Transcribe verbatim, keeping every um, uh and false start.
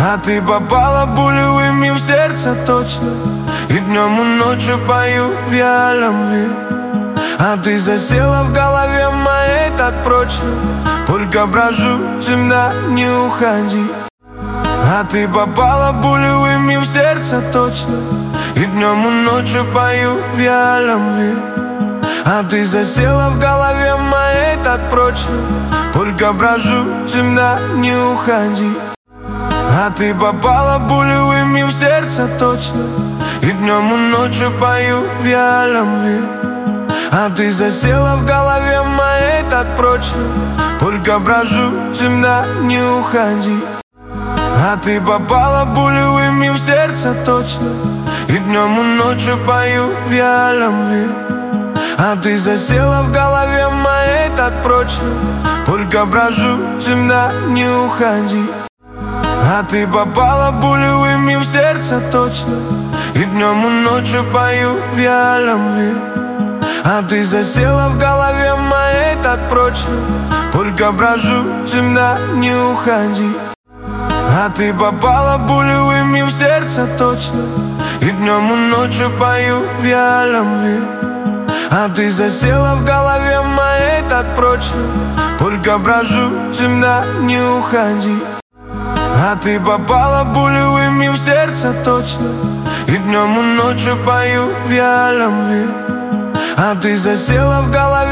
А ты попала пулевыми в сердце точно. И днем и ночью пою в любви. А ты засела в голове моей так прочно. Только прошу тебя, не уходи. А ты попала пулевыми в сердце точно. И днем и ночью пою в любви. А ты засела в голове моей так прочно. Только прошу тебя, не уходи. А ты попала пулевыми в сердце точно. И днем и ночью пою в любви. А ты засела в голове моей так прочно. Только прошу тебя, не уходи. А ты попала пулевыми в сердце точно. И днем и ночью пою в любви. А ты засела в голове моей так прочно. Только прошу тебя, не уходи. А ты попала пулевыми в сердце точно. И днем и ночью пою в любви. А ты засела в голове моей так прочно. Только прошу тебя, не уходи. А ты попала пулевыми в сердце точно. И днем и ночью пою в любви. А ты засела в голове моей так прочно. Только прошу тебя, не уходи. А ты попала пулевыми в сердце точно. И днем и ночью пою в любви. А ты засела в голове